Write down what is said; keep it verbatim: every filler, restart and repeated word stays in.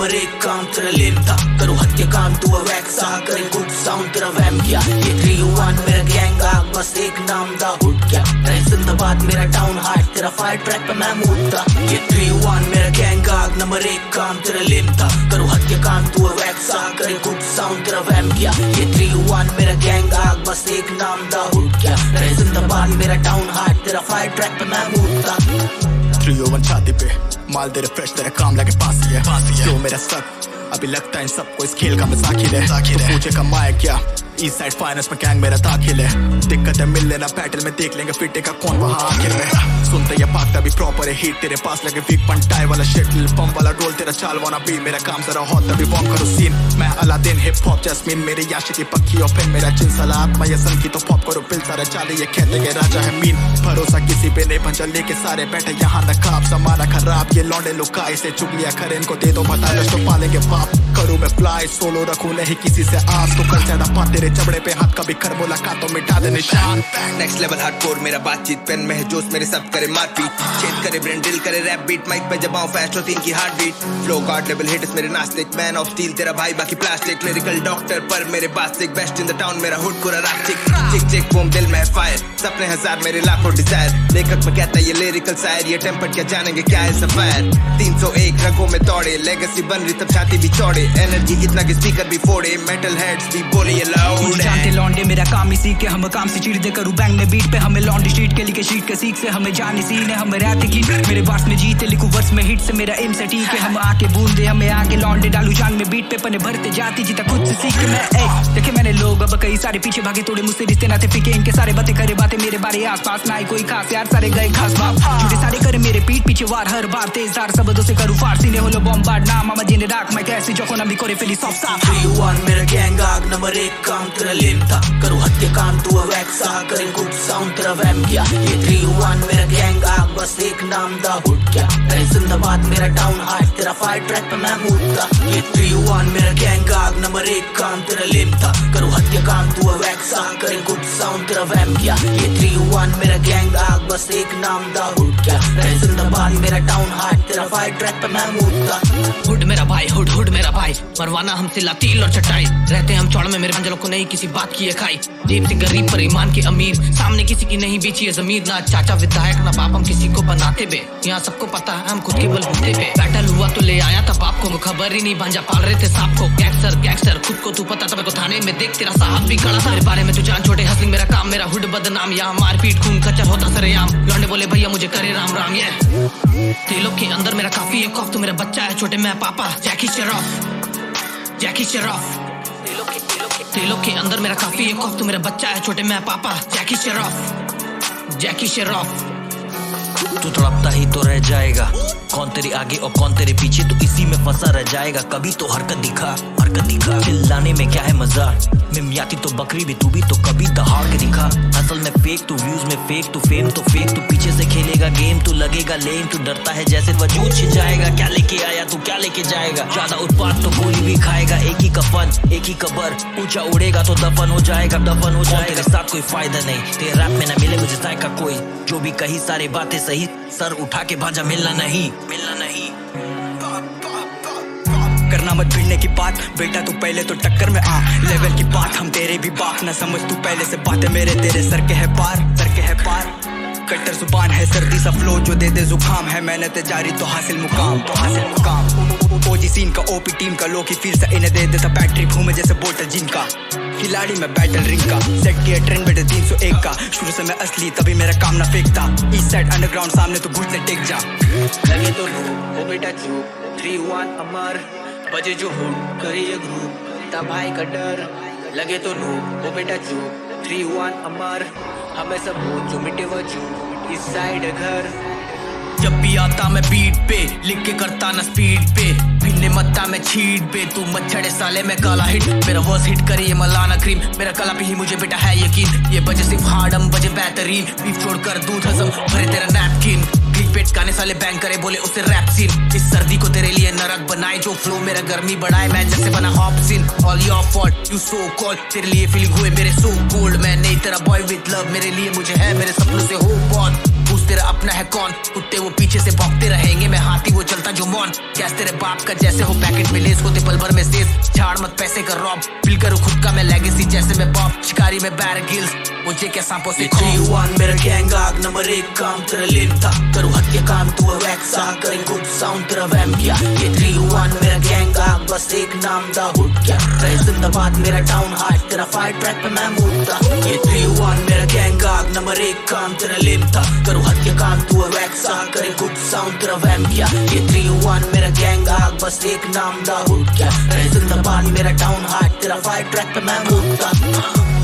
Number एक काम तेरा लेम था, करूँ हत्या काम तू वैक्सा, करे गुड साउंड तेरा वैम किया। ये थ्री वन मेरा गैंग आग, बस एक नाम दा हुड क्या, रहे जिंदाबाद मेरा टाउन हार्ट, तेरा फायर ट्रैक पे मैं मूड था। ये थ्री वन मेरा गैंग आग, नंबर एक काम तेरा लेम था, करूँ हत्या काम तू वैक्सा, करे गुड साउंड तेरा वैम किया। ये थ्री वन मेरा गैंग आग, बस एक नाम दा हुड क्या, रहे जिंदाबाद मेरा टाउन हार्ट, तेरा फायर ट्रैक पे मैं मूड था। थ्री ओ वन छाती पे माल दे रहे फ्रेश, तेरा काम लगे पास ही है, जो मेरा सक अभी लगता है इन सबको इस खेल का मजाक ही है। तो पूछे कमाए क्या, ईस्ट साइड फाइनेंस में गैंग मेरा दाखिल है, दिक्कत है मिल लेना बैटल में, देख लेंगे फिटे का कौन वहाँ आखिर में। सुनते ये पाकता भी प्रॉपर है हीट, तेरे पास लगे वीक पंटाई वाला शिट, पंप वाला डोल तेरा चाल वाला भी, मेरा काम जरा हॉट तभी वॉक करो सीन। मैं अलादीन हिप हॉप जैस्मीन, मेरी याशी की पक्की और फिर मेरा जिन सला आत्मा ये सन की, तो पॉप करो पिल सारे चाले ये कहते के राजा है मीन। भरोसा किसी पे नहीं पंचा लेके सारे बैठे यहाँ नकाब, समाना खराब ये लौंडे लुकाई से चुगलियां करे, इनको दे दो बता तो पालेंगे बाप। करूँ मैं फ्लाई सोलो, रखूँ नहीं किसी से आस, तो कर ज्यादा पा तेरे चबड़े पे हाथ, कभी कर मुलाकातों मिटा दे निशान। नेक्स्ट लेवल हार्डकोर मेरा बातचीत, पेन में है जोश मेरे सब करे मारपीट, छेद करे ब्रेन ड्रिल करे रैप बीट, माइक पे जबाऊं फास्ट होती इनकी heart beat, flow card level hits मेरे नास्तिक, मैन ऑफ स्टील तेरा भाई बाकी प्लास्टिक, लिरिकल डॉक्टर पर मेरे बास्टिक, बेस्ट इन द टाउन मेरा हुड पूरा रास्टिक, चिक चिक बूम दिल में फायर, सपने हजार मेरे लाखों डिजायर, लेखक में कहता ये लिरिकल शायर, ये टेम्पर क्या जानेंगे क्या है सफायर। तीन सौ एक रगों में दौड़े, लेगेसी बन रही तब छाती भी चौड़े, एनर्जी इतना कि स्पीकर भी फोड़े, मेटल हेड्स भी बोले ये लाउड है। लौंडे मेरा काम इसी के, हम काम से चीर दे करूँ बैंग में बीट पे, हमें लौंडे स्ट्रीट के लिखे शीट के सीख से, हमें जान इसी ने हमें रहते की, मेरे वर्स में जीते लिखूं वर्स में हिट से, मेरा एम से ठीक है, हम आके बूंदे हमें आगे लौंडे डालू जान में बीट पे, पने भरते जाती जीता खुद से सीख के मैं। ए देखे मैंने लोग अब कई सारे पीछे भागे, तोड़े मुझसे रिश्ते नाते फीके, इनके सारे बातें करे बातें मेरे बारे आस पास ना आई कोई खास यार, सारे गए खास बाप झूठे सारे करे मेरे पीठ पीछे वार, हर बार तेजदार शब्दों से करूँ फारसी ने होलो बॉम्बार्ड नाम मामा जिन्हें राख मैं कैसी जोखो नबी करे फिली सॉफ्ट साफ। थ्री वन मेरा गैंग आग, नंबर एक काम तेरा लेम था, करूँ हत्या काम तू वैक्सा, करे गुड साउंड तेरा वैम किया। ये थ्री वन मेरा गैंग आग, बस एक नाम दा हुड क्या, रहे जिंदाबाद मेरा टाउन हार्ट, तेरा फायर ट्रैक पे मैं मूड था। ये थ्री वन मेरा गैंग आग, नंबर एक काम तेरा लेम था, करूँ हत्या काम तू वैक्सा, करे गुड साउंड तेरा वैम किया। ये थ्री वन मेरा गैंग आग, बस एक नाम दा हुड क्या, रहे जिंदाबाद मेरा टाउन हार्ट, तेरा फायर ट्रैक पे मैं मूड था। हुड मेरा भाई, हुड हुड मेरा भाई, मरवाना हमसे लातील और चटाई, रहते हम चौड़ में मेरे अंजलों को नहीं किसी बात की है खाई, जेब से गरीब पर ईमान के अमीर, सामने किसी की नहीं बेची है जमीर, ना चाचा विधायक ना बाप हम किसी को बनाते बे, यहाँ सबको पता है हम खुद के बलबूते पे, बैटल हुआ तो ले आया था बाप को, खबर ही नहीं भांजा पाल रहे थे सांप को, गैंगस्टर गैंगस्टर खुद को तू पता था, मेरे को थाने में देख तेरा साहब भी खड़ा था, मेरे बारे में तू जान छोटे हंसलिंग मेरा काम, मेरा हुड बदनाम, यहाँ मारपीट खून खच्चर होता सरेआम, लौंडे बोले भैया मुझे करे राम राम। ये तेलों के अंदर मेरा काफी है खौफ, तो मेरा बच्चा है छोटे मैं पापा जैकी शेरॉफ, जैकी शेरॉफ, तेलों के अंदर मेरा काफी है खौफ, तो मेरा बच्चा है छोटे मैं पापा जैकी शेरॉफ, जैकी शेरॉफ। तू तड़पता ही तो रह जाएगा, कौन तेरे आगे और कौन तेरे पीछे, तू इसी में फंसा रह जाएगा, कभी तो हरकत दिखा हरकत दिखा, चिल्लाने में क्या है मजा, मिमियाती तो बकरी भी तू भी तो कभी दहाड़ के दिखा, असल में फेक तू व्यूज में फेक तू फेम तो फेक, तू पीछे से खेलेगा गेम तू लगेगा लेम, तू डरता है जैसे वजूद छिन जाएगा, क्या लेके आया तू क्या लेके जाएगा, ज्यादा उत्पाद तो गोली भी खाएगा, एक ही कफन एक ही कबर, ऊंचा उड़ेगा तो दफन हो जाएगा दफन हो जाएगा, तेरे साथ कोई फायदा नहीं, तेरे रैप में ना मिले मुझे जायका कोई, जो भी कही सारी बातें सही, सर उठा के भाजा मिलना नहीं मिलना नहीं। करना मत भिड़ने की बात बेटा, तू पहले तो टक्कर में आ, लेवल की बात हम तेरे भी बात ना समझ, तू पहले से बातें मेरे तेरे सर के है पार सर के है पार, कट्टर जुबान है सर्दी सा फ्लो जो दे दे जुकाम है, मेहनत जारी तो हासिल मुकाम तो हासिल मुकाम, ओजी सीन का ओपी टीम का लो की फील सा इन्हें दे देता बैटरी घूमे जैसे बोतल जिनका, खिलाड़ी में बैटल रिंग का सेट किया ट्रेंड बेटे तीन सौ एक का, शुरू से मैं असली तभी मेरा काम ना फेंकता, ईस्ट साइड अंडरग्राउंड सामने तो घुटने टेक जा, लगे तो लो ओ बेटा चू थ्री वन अमर बजे जो हो करिए ग्रुप ता भाई का डर, लगे तो लो ओ बेटा चू थ्री वन अमर हमें सब हो जो मिटे वजू इस साइड घर, जब भी आता मैं बीट पे लिख के करता ना स्पीड पे, भिन्ने मत्ता में छीट पे, तू मच्छड़े साले में काला हिट, मेरा वर्स हिट करे ये मलाना क्रीम, मेरा कला पे ही मुझे बेटा है यकीन, ये बजे सिर्फ हार्डम बजे बेहतरीन, बीफ छोड़ कर दूध हजम भरे तेरा नैपकिन, क्लिक पेट गाने साले बैंग करे बोले उसे रैप सीन, इस सर्दी को तेरे लिए नरक बनाए, जो फ्लो मेरा गर्मी बढ़ाए, मैं जैसे बना hop scene, all your fault you so called, तेरे लिए फीलिंग हुए मेरे सो कोल्ड, मैं नहीं तेरा बॉय विद लव, मेरे लिए मुझे है मेरे सपनों से हो बहुत, दोस्त तेरा अपना है कौन? कुत्ते वो पीछे से भौंकते रहेंगे, मैं हाथी वो चलता जो मौन। गैस तेरे बाप का जैसे हो पैकेट में लेस, होते पल भर में सेज। झाड़ मत पैसे कर रॉब, फील करूँ खुद का मैं लेगेसी जैसे मैं बॉब। शिकारी में बैर गिल्स, मुझे क्या सांपों से थ्री वन मेरा गैंग आग नंबर एक काम तेरा लेता, करूँ हत्या काम तू वैक्सा, करें गुड साउंड तेरा वैम किया। ये थ्री वन मेरा गैंग आग बस एक नाम दा हुड क्या, रहे जिंदाबाद मेरा टाउन हार्ट, तेरा फाइट ट्रैक पे मैं मूवता। ये थ्री वन मेरा गैंग आग नंबर एक काम तेरा लेता, करूँ हत्या काम तू वैक्सा, करें गुड साउंड तेरा वैम किया। ये थ्री वन मेरा गैंग आग बस एक नाम दा हुड क्या, रहे जिंदाबाद मेरा टाउन हार्ट, तेरा फाइट ट्रैक पे मैं मूवता।